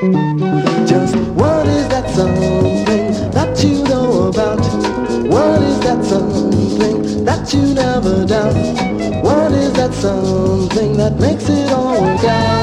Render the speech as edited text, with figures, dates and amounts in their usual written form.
Just what is that something that you know about? What is that something that you never doubt? What is that something that makes it all work out?